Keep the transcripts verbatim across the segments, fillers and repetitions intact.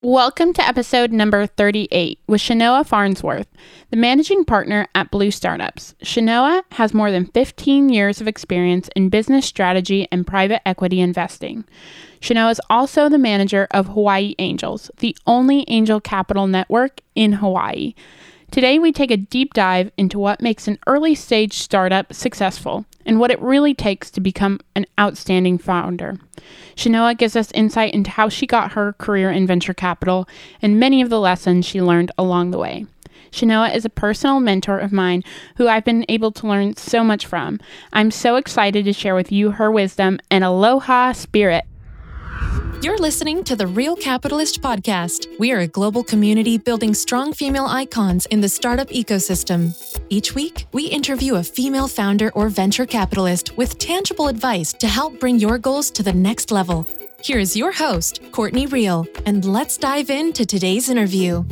Welcome to episode number thirty-eight with Shanoa Farnsworth, the managing partner at Blue Startups. Shanoa has more than fifteen years of experience in business strategy and private equity investing. Shanoa is also the manager of Hawaii Angels, the only angel capital network in Hawaii. Today, we take a deep dive into what makes an early-stage startup successful and what it really takes to become an outstanding founder. Shanoa gives us insight into how she got her career in venture capital and many of the lessons she learned along the way. Shanoa is a personal mentor of mine who I've been able to learn so much from. I'm so excited to share with you her wisdom and aloha spirit. You're listening to the Real Capitalist Podcast. We are a global community building strong female icons in the startup ecosystem. Each week, we interview a female founder or venture capitalist with tangible advice to help bring your goals to the next level. Here is your host, Courtney Real, and let's dive into today's interview.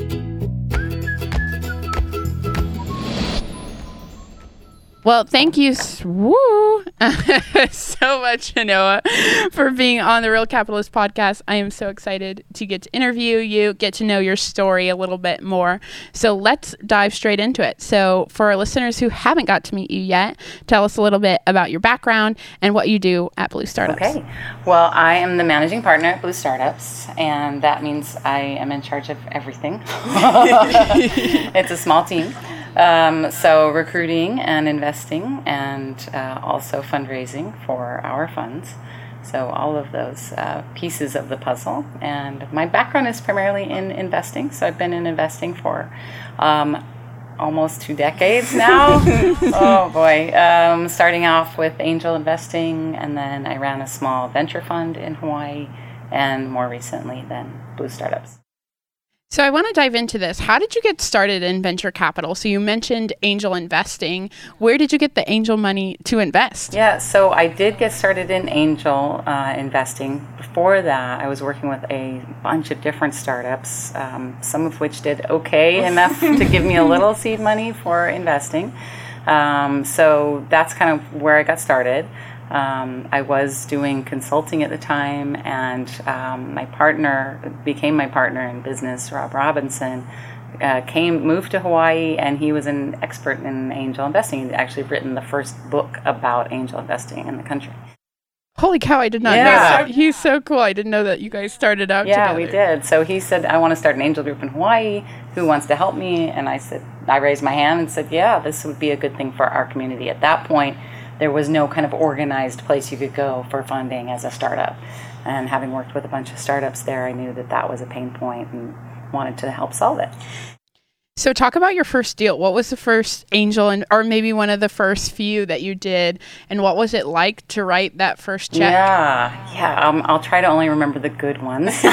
Well, thank you woo, so much, Shanoa, for being on the Real Capitalist Podcast. I am so excited to get to interview you, get to know your story a little bit more. So let's dive straight into it. So for our listeners who haven't got to meet you yet, tell us a little bit about your background and what you do at Blue Startups. Okay. Well, I am the managing partner at Blue Startups, and that means I am in charge of everything. It's a small team. Um, so recruiting and investing and uh, also fundraising for our funds. So all of those uh, pieces of the puzzle. And my background is primarily in investing. So I've been in investing for um, almost two decades now. Oh boy. Um, starting off with angel investing, and then I ran a small venture fund in Hawaii, and more recently then Blue Startups. So I want to dive into this. How did you get started in venture capital? So you mentioned angel investing. Where did you get the angel money to invest? Yeah, so I did get started in angel uh, investing. Before that, I was working with a bunch of different startups, um, some of which did okay enough to give me a little seed money for investing. Um, so that's kind of where I got started. Um, I was doing consulting at the time, and um, my partner became my partner in business, Rob Robinson, uh, came, moved to Hawaii, and he was an expert in angel investing. He'd actually written the first book about angel investing in the country. Holy cow, I did not yeah. know that. He's so cool. I didn't know that you guys started out yeah, together. Yeah, we did. So he said, I want to start an angel group in Hawaii. Who wants to help me? And I said, I raised my hand and said, yeah, this would be a good thing for our community. At that point, there was no kind of organized place you could go for funding as a startup. And having worked with a bunch of startups there, I knew that that was a pain point and wanted to help solve it. So talk about your first deal. What was the first angel, and or maybe one of the first few that you did, and what was it like to write that first check? Yeah, yeah. Um, I'll try to only remember the good ones,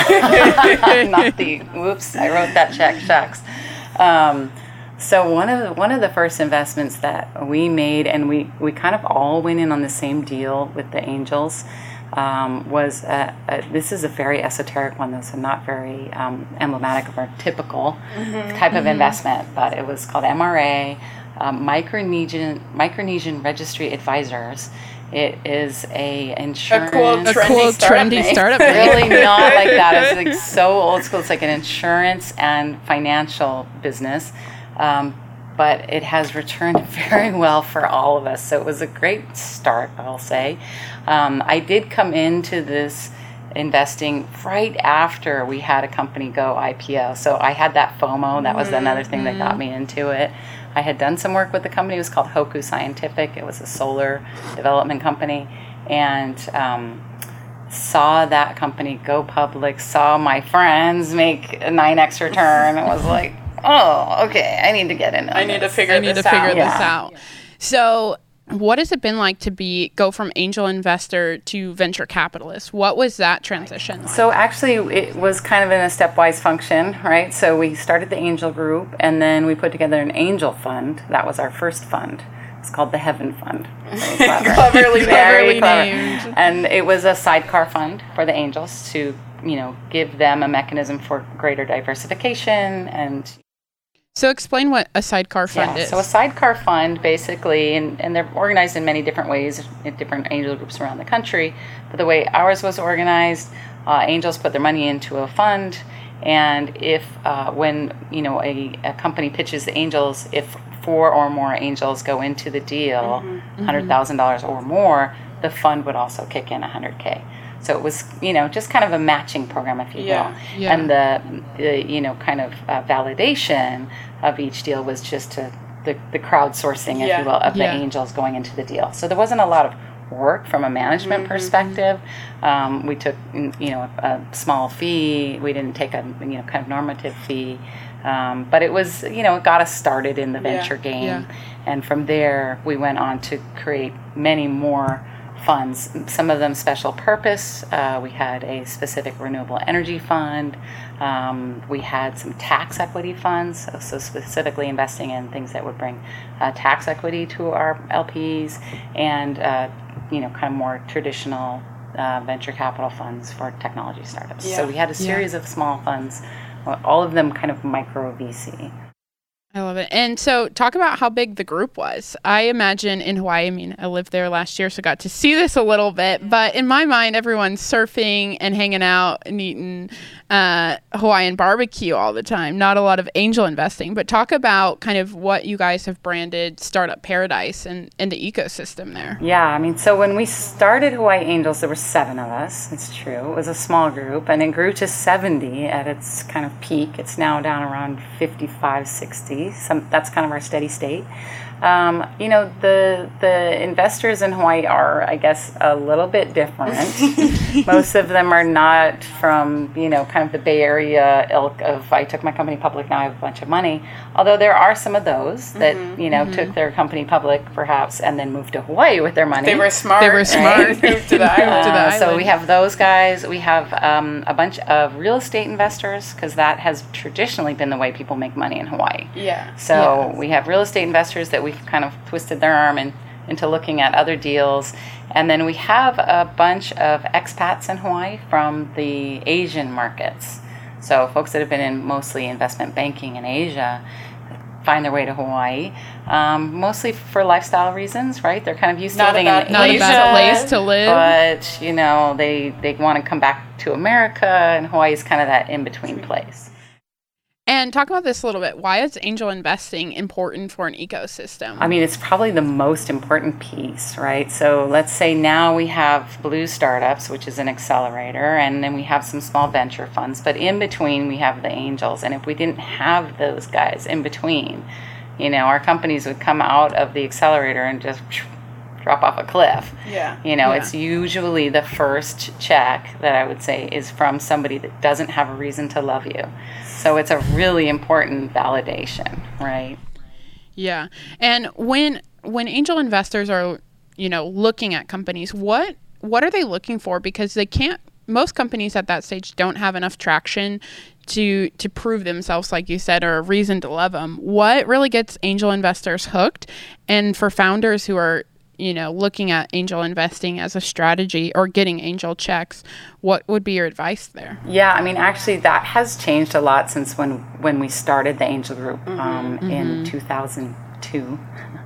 not the, whoops, I wrote that check, shucks. Um, So one of the, one of the first investments that we made, and we, we kind of all went in on the same deal with the angels, um, was a, a, this is a very esoteric one, though, so not very um, emblematic of our typical mm-hmm. type of mm-hmm. investment. But it was called M R A, um, Micronesian Micronesian Registry Advisors. It is a insurance, a cool, a trendy, cool, startup trendy name. startup. Really not like that. It's like so old school. It's like an insurance and financial business. Um, but it has returned very well for all of us. So it was a great start, I'll say. Um, I did come into this investing right after we had a company go I P O. So I had that FOMO. That was another thing that got me into it. I had done some work with the company. It was called Hoku Scientific. It was a solar development company. And um, saw that company go public, saw my friends make a nine X return. It was like, oh, okay, I need to get in on I need this. to figure I this need to figure out. this Yeah. out. So what has it been like to be go from angel investor to venture capitalist? What was that transition like? So actually, it was kind of in a stepwise function, right? So we started the angel group, and then we put together an angel fund. That was our first fund. It's called the Heaven Fund. Very clever. cleverly, Very cleverly clever. named. And it was a sidecar fund for the angels to, you know, give them a mechanism for greater diversification. And so explain what a sidecar fund yeah, is. So a sidecar fund, basically, and, and they're organized in many different ways in different angel groups around the country. But the way ours was organized, uh, angels put their money into a fund, And if uh, when you know a, a company pitches the angels, if four or more angels go into the deal, mm-hmm. one hundred thousand dollars or more, the fund would also kick in one hundred K. So it was, you know, just kind of a matching program, if you yeah, will. Yeah. And the, the, you know, kind of uh, validation of each deal was just to the, the crowdsourcing, if yeah. you will, of the yeah. angels going into the deal. So there wasn't a lot of work from a management mm-hmm. perspective. Um, we took, you know, a, a small fee. We didn't take a, you know, kind of normative fee. Um, but it was, you know, it got us started in the venture yeah. game. Yeah. And from there, we went on to create many more funds, some of them special purpose. Uh, we had a specific renewable energy fund. Um, we had some tax equity funds, so, so specifically investing in things that would bring uh, tax equity to our L Ps, and uh, you know, kind of more traditional uh, venture capital funds for technology startups. Yeah. So we had a series yeah. of small funds, all of them kind of micro V C. I love it. And so talk about how big the group was. I imagine in Hawaii, I mean, I lived there last year, so got to see this a little bit. But in my mind, everyone's surfing and hanging out and eating uh, Hawaiian barbecue all the time. Not a lot of angel investing. But talk about kind of what you guys have branded Startup Paradise and, and the ecosystem there. Yeah, I mean, so when we started Hawaii Angels, there were seven of us. It's true. It was a small group. And it grew to seventy at its kind of peak. It's now down around fifty-five, sixty. Some, that's kind of our steady state. Um, you know, the the investors in Hawaii are, I guess, a little bit different. Most of them are not from, you know, kind of the Bay Area ilk of, I took my company public, now I have a bunch of money. Although there are some of those that, mm-hmm, you know, mm-hmm. took their company public, perhaps, and then moved to Hawaii with their money. They were smart. They were smart. Right? Moved to the, uh, to the island. So we have those guys. We have um, a bunch of real estate investors, because that has traditionally been the way people make money in Hawaii. Yeah. So yeah. we have real estate investors that we've kind of twisted their arm in, into looking at other deals. And then we have a bunch of expats in Hawaii from the Asian markets. So folks that have been in mostly investment banking in Asia find their way to Hawaii, um, mostly for lifestyle reasons, right? They're kind of used not to living about, in not Asia. Not a bad place to live. But, you know, they, they want to come back to America, and Hawaii is kind of that in-between place. And talk about this a little bit. Why is angel investing important for an ecosystem? I mean, it's probably the most important piece, right? So let's say now we have Blue Startups, which is an accelerator, and then we have some small venture funds. But in between, we have the angels. And if we didn't have those guys in between, you know, our companies would come out of the accelerator and just drop off a cliff. Yeah. You know, yeah. It's usually the first check that I would say is from somebody that doesn't have a reason to love you. So it's a really important validation, right? Yeah. And when when angel investors are, you know, looking at companies, what what are they looking for? Because they can't, most companies at that stage don't have enough traction to to prove themselves, like you said, or a reason to love them. What really gets angel investors hooked? And for founders who are, you know, looking at angel investing as a strategy or getting angel checks, what would be your advice there? Yeah, I mean, actually, that has changed a lot since when, when we started the Angel Group mm-hmm, um, mm-hmm. in two thousand two.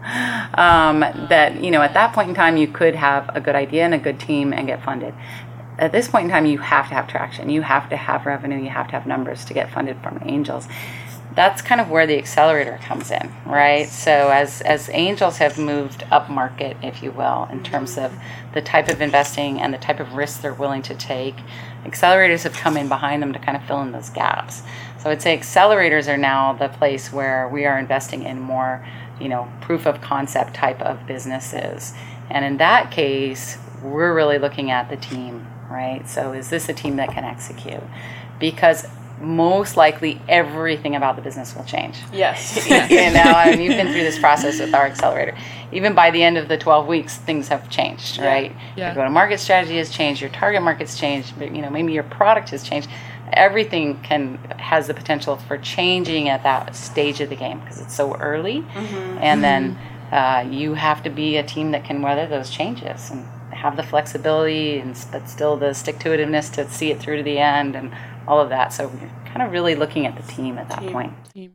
um, that, you know, at that point in time, you could have a good idea and a good team and get funded. At this point in time, you have to have traction. You have to have revenue. You have to have numbers to get funded from angels. That's kind of where the accelerator comes in, right? So as as angels have moved up market, if you will, in terms of the type of investing and the type of risks they're willing to take, accelerators have come in behind them to kind of fill in those gaps. So I'd say accelerators are now the place where we are investing in more, you know, proof of concept type of businesses. And in that case, we're really looking at the team, right? So is this a team that can execute? Because most likely everything about the business will change. Yes. You know, I mean, you've been through this process with our accelerator. Even by the end of the twelve weeks, things have changed, yeah. right? Yeah. Your go-to-market strategy has changed, your target market's changed, but, you know, maybe your product has changed. Everything can has the potential for changing at that stage of the game because it's so early. Mm-hmm. And then uh, you have to be a team that can weather those changes and have the flexibility, and but still the stick-to-itiveness to see it through to the end and all of that. So we're kind of really looking at the team at that team. point. Team.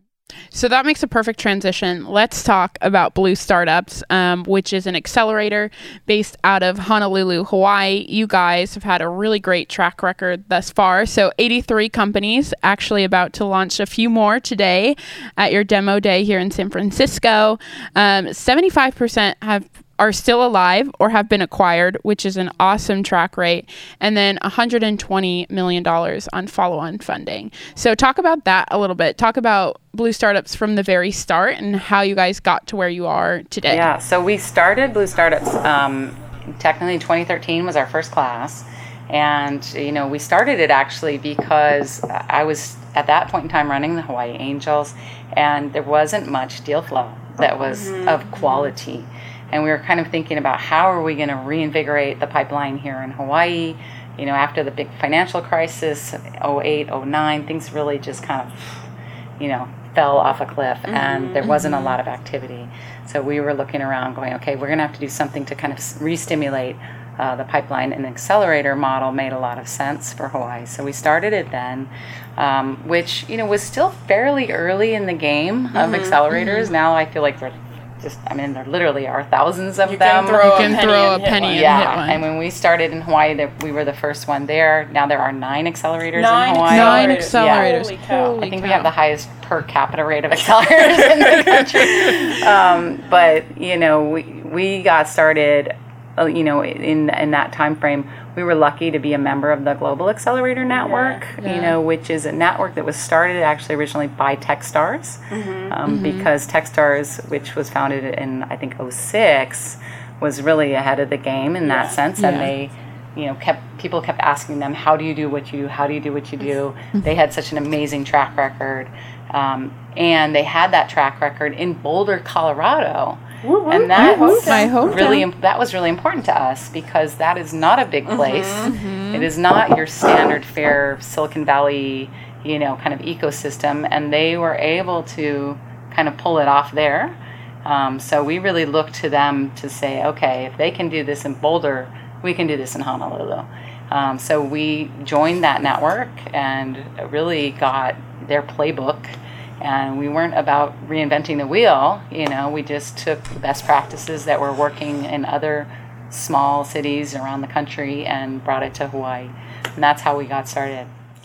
So that makes a perfect transition. Let's talk about Blue Startups, um, which is an accelerator based out of Honolulu, Hawaii. You guys have had a really great track record thus far. So eighty-three companies, actually about to launch a few more today at your demo day here in San Francisco. Um, seventy-five percent have are still alive or have been acquired, which is an awesome track rate, and then one hundred twenty million dollars on follow-on funding. So talk about that a little bit. Talk about Blue Startups from the very start and how you guys got to where you are today. Yeah, so we started Blue Startups, um, technically twenty thirteen was our first class. And, you know, we started it actually because I was at that point in time running the Hawaii Angels, and there wasn't much deal flow that was mm-hmm. of quality. And we were kind of thinking about how are we going to reinvigorate the pipeline here in Hawaii. You know, after the big financial crisis, oh eight, oh nine, things really just kind of, you know, fell off a cliff, mm-hmm. and there wasn't a lot of activity. So we were looking around going, okay, we're going to have to do something to kind of re-stimulate uh, the pipeline. And the accelerator model made a lot of sense for Hawaii. So we started it then, um, which, you know, was still fairly early in the game of mm-hmm. accelerators. Mm-hmm. Now I feel like we're just, I mean, there literally are thousands of you them. Can throw you can a throw a penny penny and yeah. hit one. And when we started in Hawaii, that we were the first one there. Now there are nine accelerators nine in Hawaii. Nine accelerators. Yeah. Holy cow. Holy I think cow. we have the highest per capita rate of accelerators in the country. Um, but, you know, we, we got started, uh, you know, in in that time frame. We were lucky to be a member of the Global Accelerator Network, Yeah, yeah. you know, which is a network that was started actually originally by Techstars, Mm-hmm. um, Mm-hmm. because Techstars, which was founded in, I think, oh six, was really ahead of the game in that Yeah. sense. And Yeah. they, you know, kept people kept asking them, how do you do what you do? How do you do what you do? They had such an amazing track record. Um, and they had that track record in Boulder, Colorado. Woo, woo. And that My was hometown. My hometown. really im- that was really important to us because that is not a big place. Mm-hmm. It is not your standard fare Silicon Valley, you know, kind of ecosystem, and they were able to kind of pull it off there. Um, so we really looked to them to say, okay, if they can do this in Boulder, we can do this in Honolulu. Um, so we joined that network and really got their playbook. And we weren't about reinventing the wheel, you know, we just took the best practices that were working in other small cities around the country and brought it to Hawaii. And that's how we got started.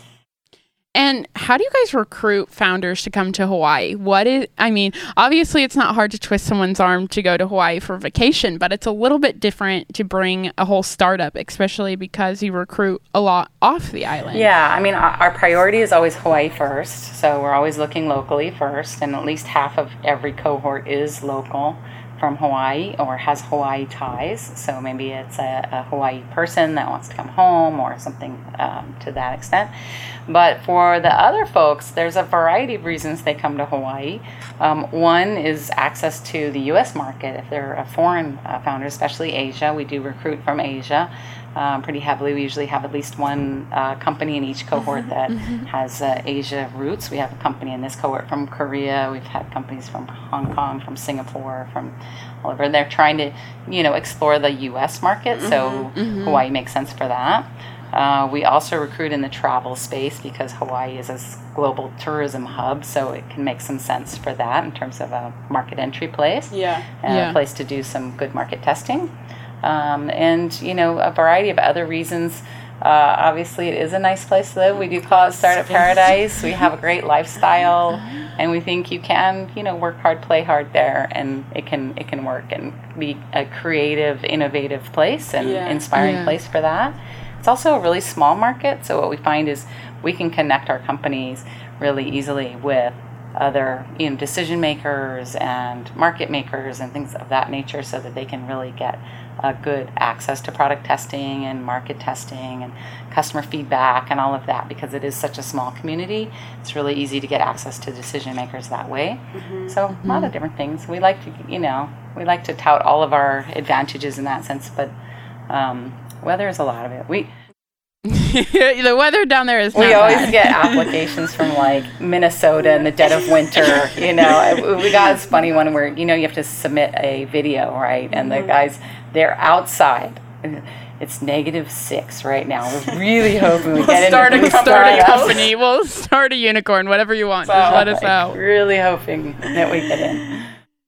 And how do you guys recruit founders to come to Hawaii? What is, I mean, obviously it's not hard to twist someone's arm to go to Hawaii for vacation, but it's a little bit different to bring a whole startup, especially because you recruit a lot off the island. Yeah, I mean, our, our priority is always Hawaii first. So we're always looking locally first, and at least half of every cohort is local from Hawaii or has Hawaii ties. So maybe it's a, a Hawaii person that wants to come home or something um, to that extent. But for the other folks, there's a variety of reasons they come to Hawaii. Um, one is access to the U S market. If they're a foreign uh, founder, especially Asia, we do recruit from Asia um, pretty heavily. We usually have at least one uh, company in each cohort that mm-hmm. has uh, Asia roots. We have a company in this cohort from Korea. We've had companies from Hong Kong, from Singapore, from all over. They're trying to, you know, explore the U S market, mm-hmm. so mm-hmm. Hawaii makes sense for that. Uh, we also recruit in the travel space because Hawaii is a global tourism hub, so it can make some sense for that in terms of a market entry place. Yeah. And Yeah. a place to do some good market testing. Um, and, you know, a variety of other reasons. Uh, obviously, it is a nice place to live. We do call it Startup Paradise. We have a great lifestyle, and we think you can, you know, work hard, play hard there, and it can it can work and be a creative, innovative place and Yeah. inspiring Yeah. place for that. It's also a really small market, so what we find is we can connect our companies really easily with other, you know, decision makers and market makers and things of that nature, so that they can really get a good access to product testing and market testing and customer feedback and all of that. Because it is such a small community, it's really easy to get access to decision makers that way. Mm-hmm. So a lot of different things. We like to, you know, we like to tout all of our advantages in that sense, but um, weather is a lot of it. We The weather down there is not we always bad. get applications from like Minnesota in the dead of winter. You know, we got this funny one where, you know, you have to submit a video, right? And the guys, they're outside. It's negative six right now. We're really hoping we we'll get start into a start a company. We'll start a unicorn, whatever you want. So, just let us like, know. Really hoping that we get in.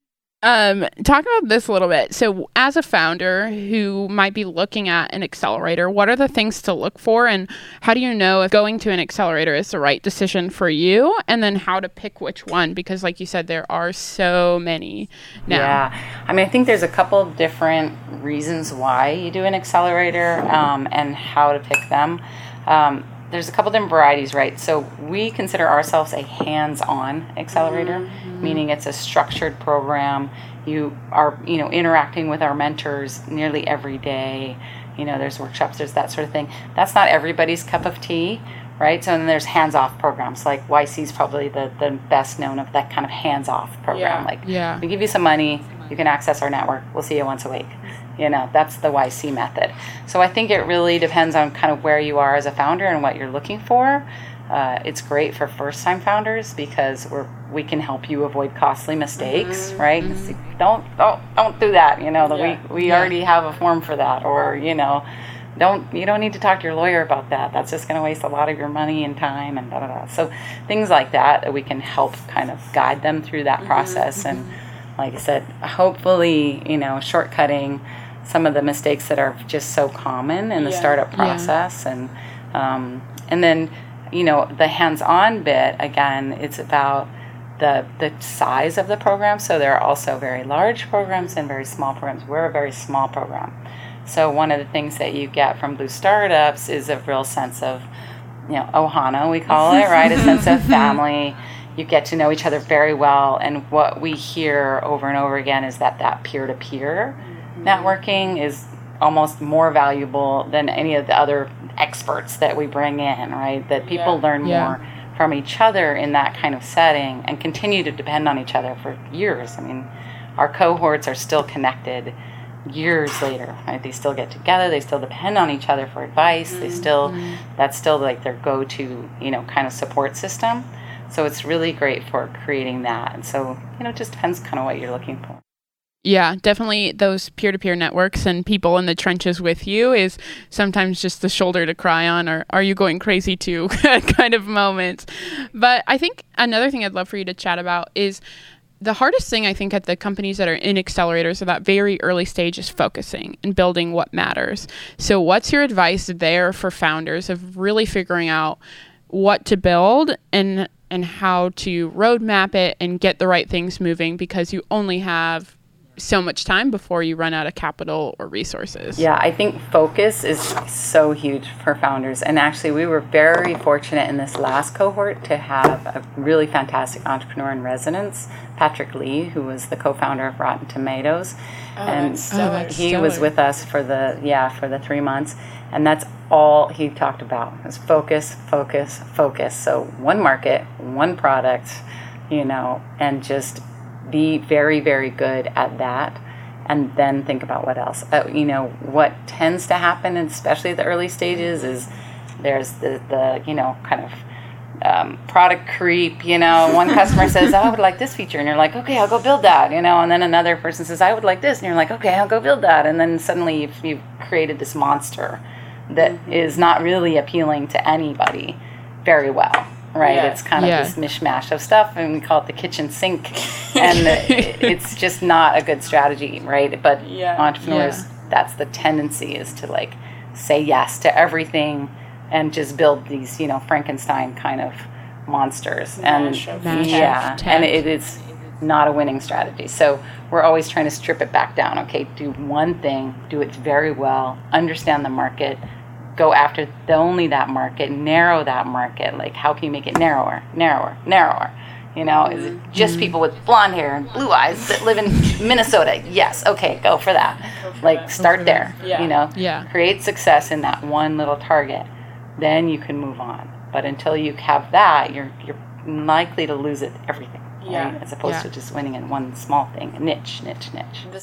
Um, talk about this a little bit. So as a founder who might be looking at an accelerator, what are the things to look for, and how do you know if going to an accelerator is the right decision for you, and then how to pick which one? Because like you said, there are so many now. Yeah. I mean, I think there's a couple different reasons why you do an accelerator um, and how to pick them. Um, There's a couple different varieties, right? So we consider ourselves a hands-on accelerator, mm-hmm. meaning it's a structured program. You are, you know, interacting with our mentors nearly every day. You know, there's workshops, there's that sort of thing. That's not everybody's cup of tea, right? So then there's hands-off programs. Like Y C is probably the, the best known of that kind of hands-off program. Yeah. Like, yeah. we give you some money, you can access our network. We'll see you once a week. You know, that's the Y C method. So I think it really depends on kind of where you are as a founder and what you're looking for. Uh, it's great for first-time founders because we're we can help you avoid costly mistakes, mm-hmm. right? Mm-hmm. Don't don't don't do that. You know, the, yeah. we we yeah. already have a form for that, or you know, don't you don't need to talk to your lawyer about that. That's just going to waste a lot of your money and time and da da da. So things like that, we can help kind of guide them through that mm-hmm. process, and like I said, hopefully, you know, shortcutting some of the mistakes that are just so common in the yeah. startup process. Yeah. And um, and then, you know, the hands-on bit, again, it's about the the size of the program. So there are also very large programs and very small programs. We're a very small program. So one of the things that you get from Blue Startups is a real sense of, you know, ohana, we call it, right? A sense of family. You get to know each other very well. And what we hear over and over again is that that peer-to-peer networking is almost more valuable than any of the other experts that we bring in, right? That people yeah. learn yeah. more from each other in that kind of setting and continue to depend on each other for years. I mean, our cohorts are still connected years later, right? They still get together, they still depend on each other for advice, mm-hmm. they still, that's still like their go-to, you know, kind of support system. So it's really great for creating that. And so, you know, it just depends kind of what you're looking for. Yeah, definitely those peer-to-peer networks and people in the trenches with you is sometimes just the shoulder to cry on, or are you going crazy too kind of moments. But I think another thing I'd love for you to chat about is the hardest thing, I think, at the companies that are in accelerators at that very early stage is focusing and building what matters. So what's your advice there for founders of really figuring out what to build and and how to roadmap it and get the right things moving, because you only have so much time before you run out of capital or resources? Yeah, I think focus is so huge for founders. And actually, we were very fortunate in this last cohort to have a really fantastic entrepreneur in residence, Patrick Lee, who was the co-founder of Rotten Tomatoes. Oh, and stellar. he stellar. was with us for the, yeah, for the three months. And that's all he talked about was focus, focus, focus. So one market, one product, you know, and just be very, very good at that, and then think about what else. Uh, you know, what tends to happen, and especially at the early stages, is there's the, the you know, kind of um, product creep. You know, one customer says, oh, I would like this feature, and you're like, okay, I'll go build that. You know, and then another person says, I would like this, and you're like, okay, I'll go build that. And then suddenly you've, you've created this monster that mm-hmm. is not really appealing to anybody very well. Right, yeah. It's kind of yeah. this mishmash of stuff, and we call it the kitchen sink, and it's just not a good strategy, right? But yeah. entrepreneurs, yeah. that's the tendency, is to like say yes to everything and just build these, you know, Frankenstein kind of monsters, Mash and Mash yeah, and it is not a winning strategy. So we're always trying to strip it back down. Okay, do one thing, do it very well, understand the market. Go after the, only that market, narrow that market. Like, how can you make it narrower, narrower, narrower? You know, is it just mm-hmm. people with blonde hair and blue eyes that live in Minnesota? Yes, okay, go for that. Go for like, that. start there, yeah. you know? Yeah. Create success in that one little target. Then you can move on. But until you have that, you're you're likely to lose it everything, yeah. right? As opposed yeah. to just winning in one small thing, niche, niche, niche.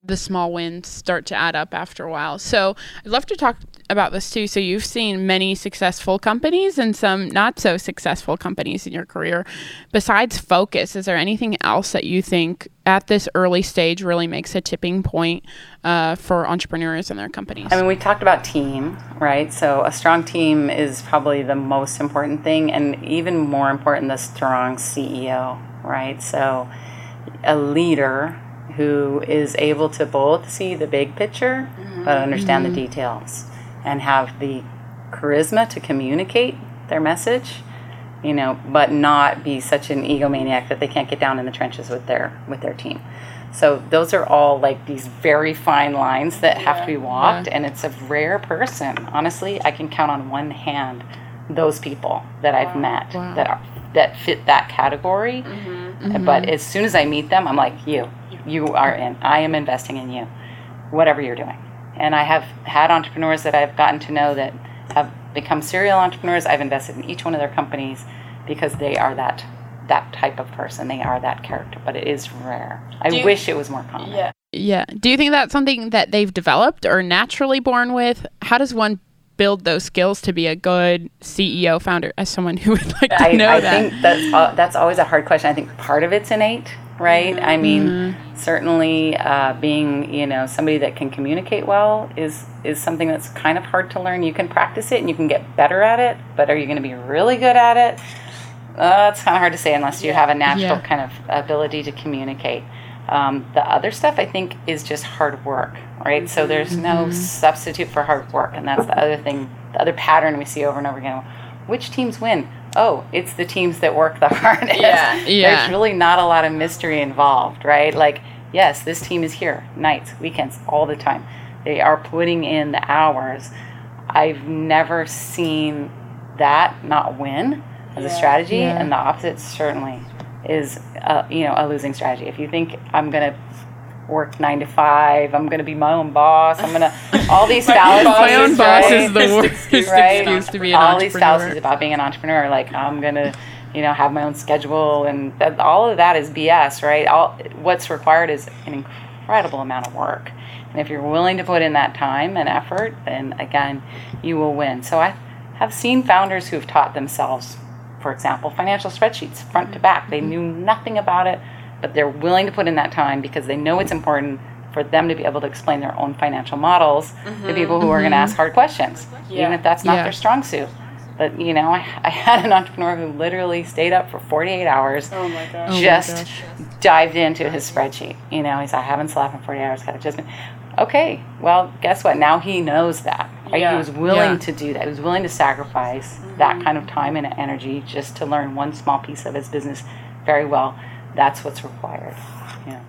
the small wins start to add up after a while. So I'd love to talk about this too. So you've seen many successful companies and some not so successful companies in your career. Besides focus, is there anything else that you think at this early stage really makes a tipping point uh, for entrepreneurs and their companies? I mean, we talked about team, right? So a strong team is probably the most important thing, and even more important, the strong C E O, right? So a leader who is able to both see the big picture, mm-hmm. but understand mm-hmm. the details, and have the charisma to communicate their message, you know, but not be such an egomaniac that they can't get down in the trenches with their with their team. So those are all like these very fine lines that yeah, have to be walked, yeah. and it's a rare person. Honestly, I can count on one hand those people that wow. I've met wow. that are that fit that category. Mm-hmm. Mm-hmm. But as soon as I meet them, I'm like, you, you are in. I am investing in you, whatever you're doing. And I have had entrepreneurs that I've gotten to know that have become serial entrepreneurs. I've invested in each one of their companies because they are that that type of person. They are that character, but it is rare. I you, wish it was more common. Yeah. Yeah. Do you think that's something that they've developed or naturally born with? How does one build those skills to be a good C E O founder, as someone who would like to I, know I that? I think that's, uh, that's always a hard question. I think part of it's innate, right? Mm-hmm. I mean, mm-hmm. certainly uh, being, you know, somebody that can communicate well is, is something that's kind of hard to learn. You can practice it and you can get better at it, but are you going to be really good at it? Uh, it's kind of hard to say unless you have a natural yeah. kind of ability to communicate. Um, the other stuff, I think, is just hard work, right? So there's mm-hmm. no substitute for hard work, and that's the other thing, the other pattern we see over and over again. Which teams win? Oh, it's the teams that work the hardest. Yeah. Yeah. There's really not a lot of mystery involved, right? Like, yes, this team is here, nights, weekends, all the time. They are putting in the hours. I've never seen that not win as yeah. a strategy, yeah. and the opposite certainly is uh, you know, a losing strategy. If you think I'm going to work nine to five, I'm going to be my own boss, I'm going to, all these fallacies. My own boss right? is the worst right? excuse to be an all entrepreneur. All these fallacies about being an entrepreneur, like I'm going to, you know, have my own schedule, and that, all of that is B S, right? All what's required is an incredible amount of work. And if you're willing to put in that time and effort, then again, you will win. So I have seen founders who've taught themselves, for example, financial spreadsheets front to back. They knew nothing about it, but they're willing to put in that time because they know it's important for them to be able to explain their own financial models mm-hmm. to people who mm-hmm. are going to ask hard questions, yeah. even if that's not yeah. their strong suit. But, you know, I, I had an entrepreneur who literally stayed up for forty-eight hours, oh my gosh. just oh my gosh. dived into his spreadsheet. You know, he said, I haven't slept in forty hours, got to just... Okay, well, guess what? Now he knows that. Right? Yeah. He was willing yeah. to do that. He was willing to sacrifice mm-hmm. that kind of time and energy just to learn one small piece of his business very well. That's what's required. Yeah.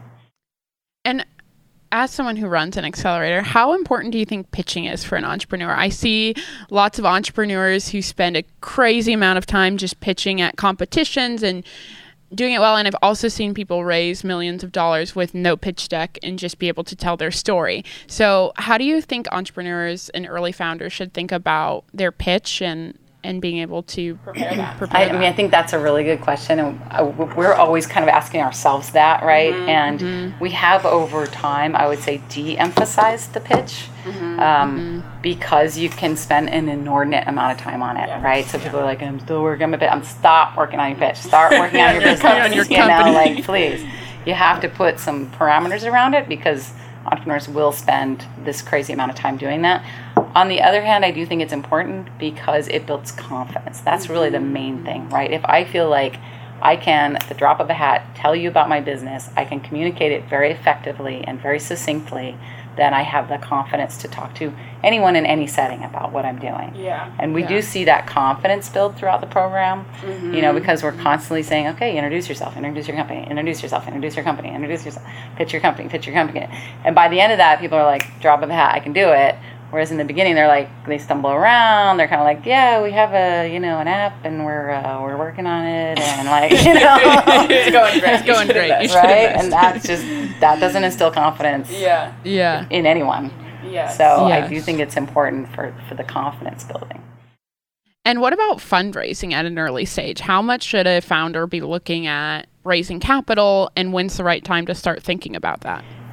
And as someone who runs an accelerator, how important do you think pitching is for an entrepreneur? I see lots of entrepreneurs who spend a crazy amount of time just pitching at competitions and doing it well, and I've also seen people raise millions of dollars with no pitch deck and just be able to tell their story. So how do you think entrepreneurs and early founders should think about their pitch and and being able to prepare that? Prepare I, that? I mean, I think that's a really good question, and we're always kind of asking ourselves that, right? Mm-hmm. And mm-hmm. we have over time, I would say, de-emphasized the pitch mm-hmm. Um, mm-hmm. because you can spend an inordinate amount of time on it, yeah. right? So yeah. people are like, I'm still working on my pitch. I'm stop working on your pitch. Start working on your business. On your you know, like, please. You have to put some parameters around it because entrepreneurs will spend this crazy amount of time doing that. On the other hand, I do think it's important because it builds confidence. That's really the main thing, right? If I feel like I can, at the drop of a hat, tell you about my business, I can communicate it very effectively and very succinctly, then I have the confidence to talk to anyone in any setting about what I'm doing. Yeah. And we yeah. do see that confidence build throughout the program, mm-hmm. you know, because we're constantly saying, okay, introduce yourself, introduce your company, introduce yourself, introduce your company, introduce yourself, pitch your company, pitch your company. And by the end of that, people are like, drop of a hat, I can do it. Whereas in the beginning, they're like, they stumble around. They're kind of like, yeah, we have a, you know, an app, and we're uh, we're working on it, and like, you know, it's going great. It's going great, right? And that's just that doesn't instill confidence. Yeah, yeah. In anyone. Yeah. So yes. I do think it's important for for the confidence building. And what about fundraising at an early stage? How much should a founder be looking at raising capital, and when's the right time to start thinking about that?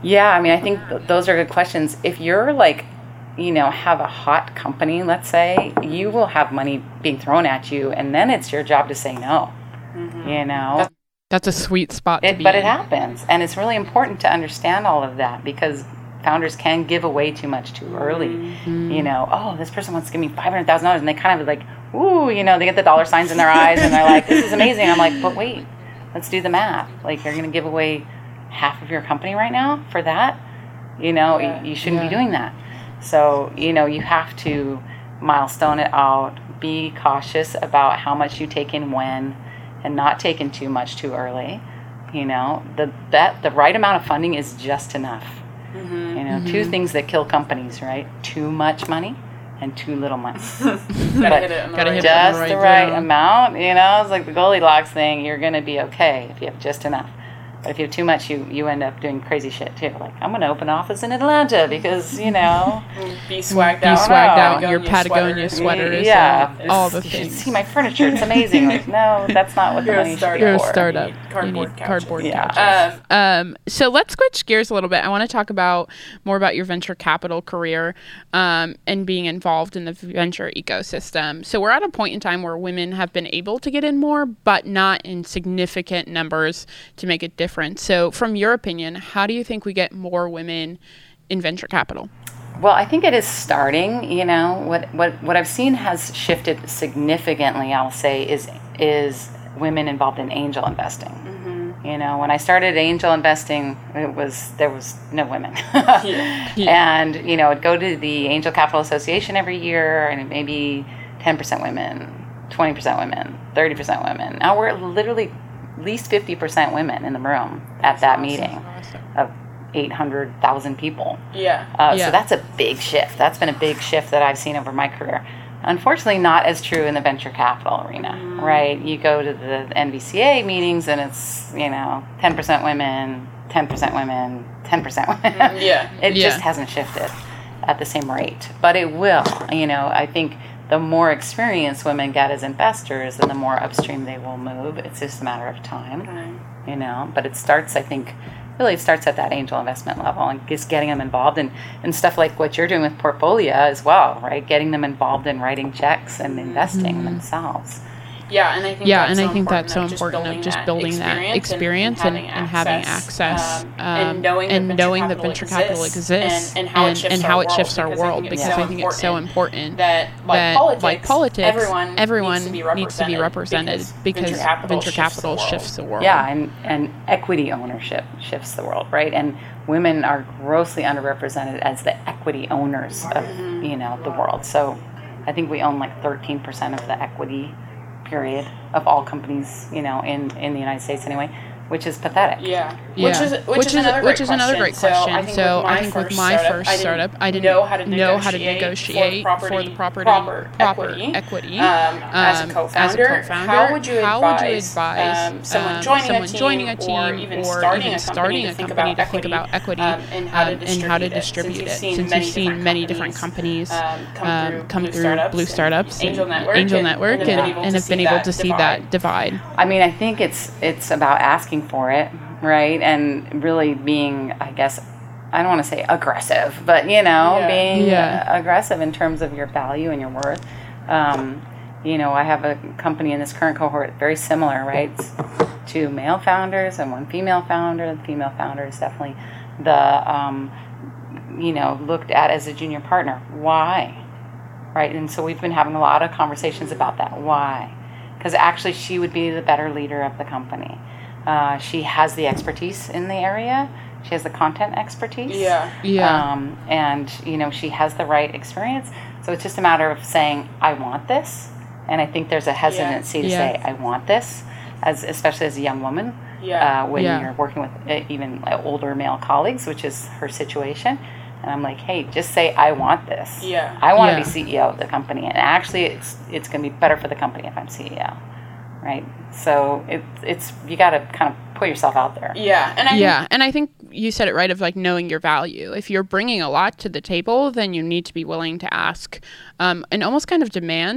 Yeah, I mean, I think th- those are good questions. If you're like, you know, have a hot company, let's say, you will have money being thrown at you, and then it's your job to say no. Mm-hmm. You know, that's a sweet spot to it, be but in. it happens, and it's really important to understand all of that, because founders can give away too much too early. Mm-hmm. You know, oh, this person wants to give me five hundred thousand dollars, and they kind of like, ooh, you know, they get the dollar signs in their eyes, and they're like, this is amazing. I'm like, but wait, let's do the math. Like, you're going to give away half of your company right now for that? You know, yeah. you, you shouldn't yeah. be doing that. So, you know, you have to milestone it out, be cautious about how much you take in when, and not taking too much too early. You know, the that the right amount of funding is just enough. Mm-hmm. You know, mm-hmm. two things that kill companies, right? Too much money and too little money. Gotta hit it on the right. Just the right, the right amount, you know, it's like the Goldilocks thing. You're going to be okay if you have just enough. But if you have too much, you, you end up doing crazy shit too. Like, I'm going to open an office in Atlanta because, you know. Be swagged be out. Be swagged out. Patagonia your Patagonia sweater. sweaters. Yeah. And all the you things. You should see my furniture. It's amazing. Like, no, that's not what the money should be You're for. a startup. You need cardboard you need couches. Cardboard yeah. couches. Um, um, so let's switch gears a little bit. I want to talk about more about your venture capital career um, and being involved in the venture ecosystem. So we're at a point in time where women have been able to get in more, but not in significant numbers to make a difference. So from your opinion, how do you think we get more women in venture capital? Well, I think it is starting. You know, what what what I've seen has shifted significantly, I'll say, is is women involved in angel investing. Mm-hmm. You know, when I started angel investing, it was there was no women. yeah. Yeah. And, you know, I'd go to the Angel Capital Association every year, and it may be ten percent women, twenty percent women, thirty percent women. Now we're literally at least fifty percent women in the room at that meeting of eight hundred thousand people. Yeah. Uh, yeah. So that's a big shift. That's been a big shift that I've seen over my career. Unfortunately, not as true in the venture capital arena, mm. right? You go to the N V C A meetings and it's, you know, ten percent women, ten percent women, ten percent women. Mm, yeah. It yeah. just hasn't shifted at the same rate. But it will. You know, I think the more experience women get as investors and the more upstream they will move. It's just a matter of time, okay. you know. But it starts, I think, really it starts at that angel investment level and just getting them involved in, in stuff like what you're doing with Portfolio as well, right? Getting them involved in writing checks and investing mm-hmm. themselves. Yeah, and I think yeah, that's and so I think that's so of important of just building that experience and, and, and having access, um, um, and knowing, and that, knowing venture that venture capital exists, and, and how it shifts, and our, how world, it shifts our because world. I think Because so I think it's so important that, like, that, politics, like politics, everyone, everyone needs to be needs represented, to be represented because, because venture capital, venture capital shifts, shifts the world. Yeah, and, and equity ownership shifts the world, right? And women are grossly underrepresented as the equity owners of, you know, the world. So I think we own like thirteen percent of the equity period of all companies, you know, in, in the United States anyway, which is pathetic. Yeah. yeah. Which is which, which is, is another great which is another great question. So I think, so I think with my first startup, I didn't know how to negotiate, know how to negotiate for, the for the property, proper, proper equity. equity. Um, as, a co-founder, as a co-founder, how would you how advise, would you advise um, someone, um, joining, someone a team, joining a team or even or starting, even a, starting company a to think company about to equity, think about equity um, and how to um, and how to distribute distribute it? it? Since Since you've seen many different companies um, come um, through come Blue through Startups, Blue Startups, Angel and Network, Angel and, Network, and, and, and have been able to see that divide. I mean, I think it's it's about asking for it, right? And really being, I guess, I don't want to say aggressive, but, you know, yeah. being yeah. aggressive in terms of your value and your worth. Um, you know, I have a company in this current cohort very similar, right? It's two male founders and one female founder. The female founder is definitely the, um, you know, looked at as a junior partner. Why? Right? And so we've been having a lot of conversations about that. Why? Because actually she would be the better leader of the company. Uh, she has the expertise in the area. She has the content expertise. Yeah. Yeah. Um, and, you know, she has the right experience. So it's just a matter of saying, I want this. And I think there's a hesitancy yeah. to yeah. say, I want this, as especially as a young woman. Yeah. Uh, when yeah. you're working with uh, even uh, older male colleagues, which is her situation. And I'm like, hey, just say, I want this. Yeah. I want yeah. to be C E O of the company. And actually, it's it's going to be better for the company if I'm C E O. Right? So it, it's you got to kind of put yourself out there. Yeah. And I yeah. think, and I think you said it right of like knowing your value. If you're bringing a lot to the table, then you need to be willing to ask um, and almost kind of demand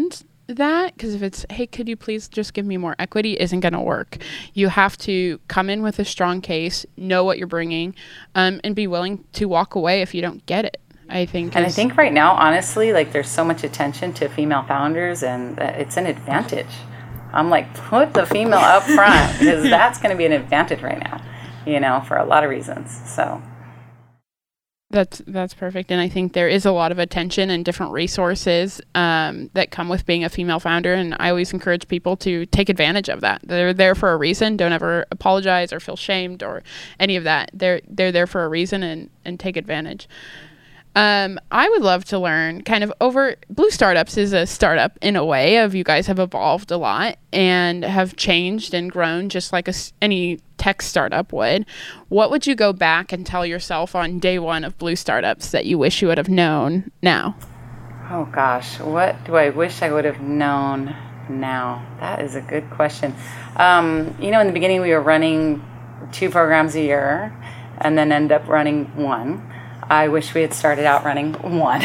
that, because if it's, hey, could you please just give me more equity, isn't going to work. You have to come in with a strong case, know what you're bringing, um, and be willing to walk away if you don't get it. I think. And I think right now, honestly, like there's so much attention to female founders, and it's an advantage. I'm like, put the female up front, because that's going to be an advantage right now, you know, for a lot of reasons. So. That's that's perfect. And I think there is a lot of attention and different resources um, that come with being a female founder. And I always encourage people to take advantage of that. They're there for a reason. Don't ever apologize or feel shamed or any of that. They're they're there for a reason, and, and take advantage. Um, I would love to learn kind of over Blue Startups is a startup in a way of you guys have evolved a lot and have changed and grown just like a, any tech startup would. What would you go back and tell yourself on day one of Blue Startups that you wish you would have known now? Oh gosh, what do I wish I would have known now? That is a good question. Um, you know, in the beginning we were running two programs a year and then end up running one. I wish we had started out running one.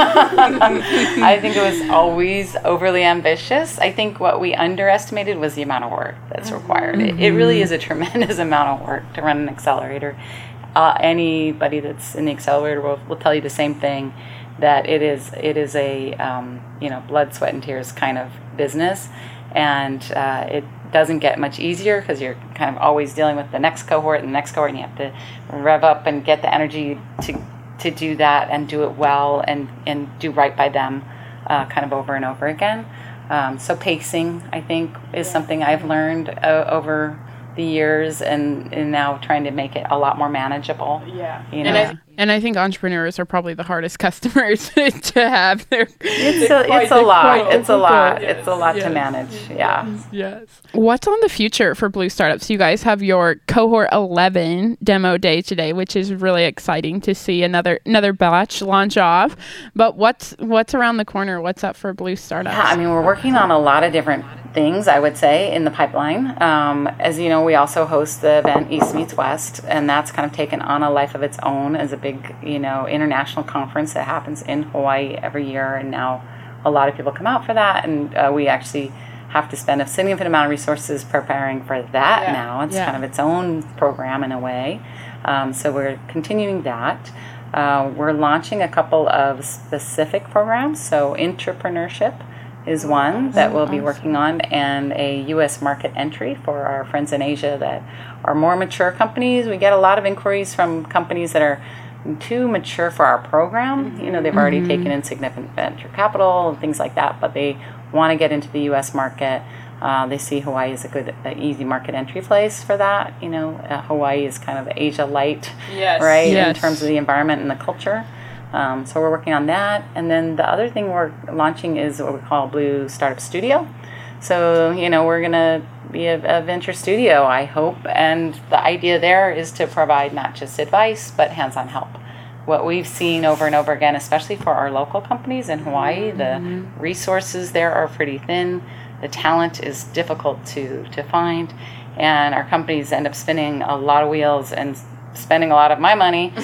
I think it was always overly ambitious. I think what we underestimated was the amount of work that's required. Mm-hmm. It, it really is a tremendous amount of work to run an accelerator. Uh, anybody that's in the accelerator will, will tell you the same thing, that it is it is a um, you know blood, sweat, and tears kind of business, and uh, it doesn't get much easier because you're kind of always dealing with the next cohort and the next cohort, and you have to rev up and get the energy to to do that and do it well and, and do right by them uh, kind of over and over again. Um, so pacing, I think, is something I've learned uh, over the years, and, and now trying to make it a lot more manageable. Yeah. You know? And I, and I think entrepreneurs are probably the hardest customers to have. They're, it's a, quite, it's a lot. It's a lot. Yes, it's a lot yes, to manage. Yeah. Yes, yes. What's on the future for Blue Startups? You guys have your cohort eleven demo day today, which is really exciting to see another another batch launch off. But what's what's around the corner? What's up for Blue Startups? Yeah, I mean, we're working on a lot of different things, I would say, in the pipeline. Um, as you know, we also host the event East Meets West, and that's kind of taken on a life of its own as a big, you know, international conference that happens in Hawaii every year, and now a lot of people come out for that, and uh, we actually have to spend a significant amount of resources preparing for that yeah. now. It's yeah. kind of its own program in a way. Um, so we're continuing that. Uh, we're launching a couple of specific programs, so entrepreneurship is one that we'll be working on, and a U S market entry for our friends in Asia that are more mature companies. We get a lot of inquiries from companies that are too mature for our program. You know, they've already mm-hmm. taken in significant venture capital and things like that, but they want to get into the U S market. Uh, they see Hawaii as a good, uh, easy market entry place for that. You know, uh, Hawaii is kind of Asia light, yes. right, yes. in terms of the environment and the culture. Um, so we're working on that. And then the other thing we're launching is what we call Blue Startup Studio. So, you know, we're going to be a, a venture studio, I hope. And the idea there is to provide not just advice, but hands-on help. What we've seen over and over again, especially for our local companies in Hawaii, the mm-hmm. resources there are pretty thin. The talent is difficult to, to find. And our companies end up spinning a lot of wheels and spending a lot of my money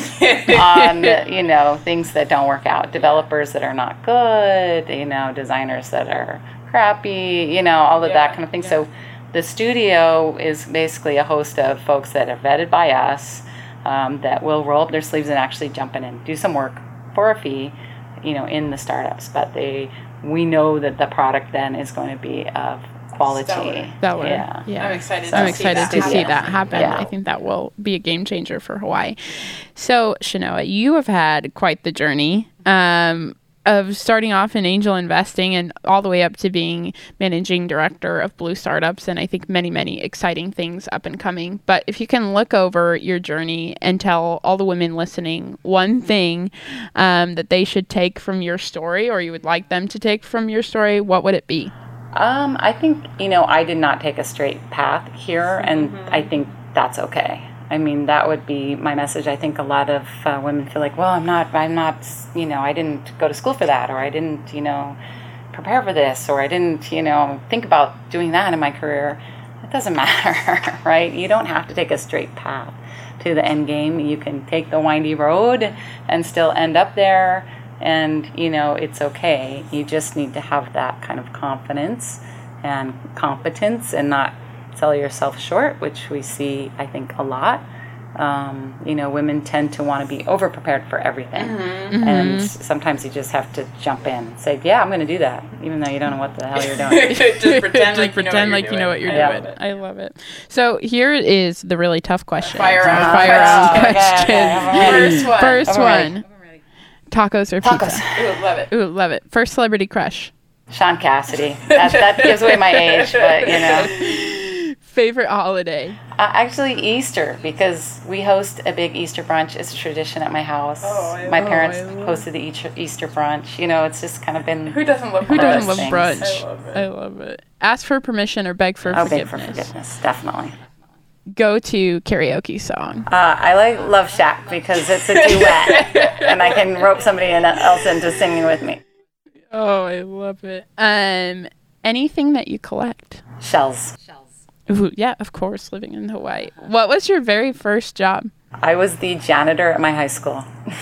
on, you know, things that don't work out. Developers that are not good, you know, designers that are crappy, you know, all of yeah, that kind of thing. Yeah. So the studio is basically a host of folks that are vetted by us, um, that will roll up their sleeves and actually jump in and do some work for a fee, you know, in the startups. But they, we know that the product then is going to be of quality. Stellar. Stellar. Yeah. yeah. I'm excited, so to, I'm see excited to happen. see that happen. Yeah. I think that will be a game changer for Hawaii. So, Shanoa, you have had quite the journey um, of starting off in angel investing and all the way up to being managing director of Blue Startups, and I think many, many exciting things up and coming. But if you can look over your journey and tell all the women listening one thing um, that they should take from your story, or you would like them to take from your story, what would it be? Um, I think, you know, I did not take a straight path here, and mm-hmm. I think that's okay. I mean, that would be my message. I think a lot of uh, women feel like, well, I'm not, I'm not, you know, I didn't go to school for that, or I didn't, you know, prepare for this, or I didn't, you know, think about doing that in my career. It doesn't matter, right? You don't have to take a straight path to the end game. You can take the windy road and still end up there. And, you know, it's okay. You just need to have that kind of confidence and competence and not sell yourself short, which we see, I think, a lot. Um, you know, women tend to want to be over-prepared for everything. Mm-hmm. And sometimes you just have to jump in and say, yeah, I'm going to do that, even though you don't know what the hell you're doing. Just pretend Just like, pretend you, know like you know what you're yeah. doing. I love it. So here is the really tough question. Fire round. Fire round Oh, okay, question. okay, First one. First I'm ready. one. Tacos or Tacos. pizza? Ooh, love it. Ooh, love it. First celebrity crush. Sean Cassidy. That, that gives away my age, but, you know. Favorite holiday? Uh, actually, Easter, because we host a big Easter brunch. It's a tradition at my house. Oh, I my love- parents I love- hosted the Easter Easter brunch. You know, it's just kind of been... Who doesn't love Who brunch? doesn't love things. brunch? I love it. I love it. Ask for permission or beg for Oh, big forgiveness. for forgiveness, definitely. Go to karaoke song. Uh, I like Love Shack because it's a duet, and I can rope somebody else into singing with me. Oh, I love it. Um, anything that you collect? Shells. Ooh, yeah, of course, living in Hawaii. What was your very first job? I was the janitor at my high school.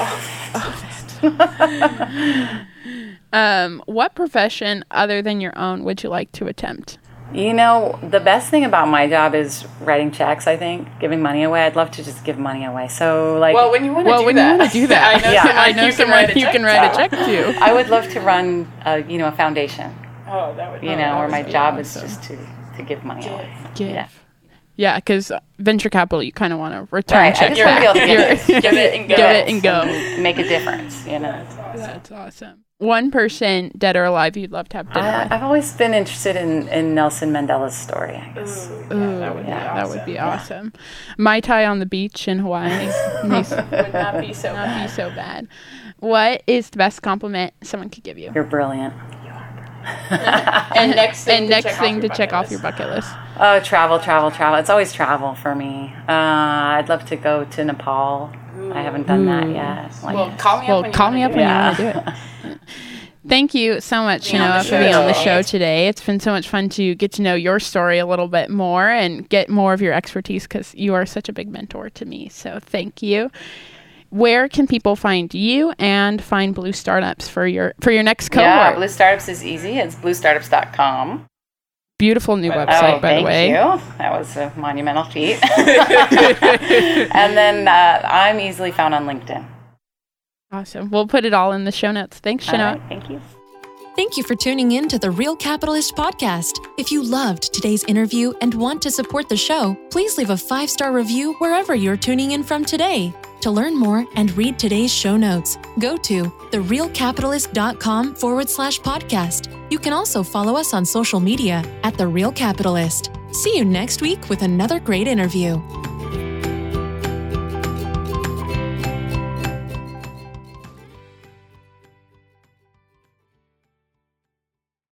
Um, what profession other than your own would you like to attempt? You know, the best thing about my job is writing checks, I think, giving money away. I'd love to just give money away. So, like, Well, when you want to Well, do when that. you want to do that, I know Yeah. someone I know you someone can write a you check can write a to. check to. I would love to run, a, you know, a foundation, Oh, that would be you know, where my be job is awesome. just to, to give money away. Give. Yeah. Yeah, because venture capital, you kind of want to return Right, I checks just want to be able back. to give You're- it, Give it and go. Give it and go. and make a difference, you know. That's awesome. One person, dead or alive, you'd love to have dinner I, with. I've always been interested in, in Nelson Mandela's story, I guess. Ooh, that would be yeah, that would be Yeah. awesome. Mai Tai on the beach in Hawaii. Nice. Would not be so Not bad. be so bad. What is the best compliment someone could give you? You're brilliant. And next thing, and to next check thing off to your check bucket off your list. bucket list. Oh, travel, travel, travel. It's always travel for me. Uh, I'd love to go to Nepal. I haven't done that yet. Like, Well, call me Well, up when call you me up wanna when do you it. want to do it. Thank you so much, Being on Shanoa, the for being on the show. show today. It's been so much fun to get to know your story a little bit more and get more of your expertise because you are such a big mentor to me. So thank you. Where can people find you and find Blue Startups for your for your next cohort? yeah, Blue Startups is easy. It's blue startups dot com. Beautiful new Oh, website, oh, by thank the way. you. That was a monumental feat. And then uh, I'm easily found on LinkedIn. Awesome. We'll put it all in the show notes. Thanks, All Shanoa. right, thank you. Thank you for tuning in to the Real Capitalist podcast. If you loved today's interview and want to support the show, please leave a five-star review wherever you're tuning in from today. To learn more and read today's show notes, go to therealcapitalist.com forward slash podcast. You can also follow us on social media at The Real Capitalist. See you next week with another great interview.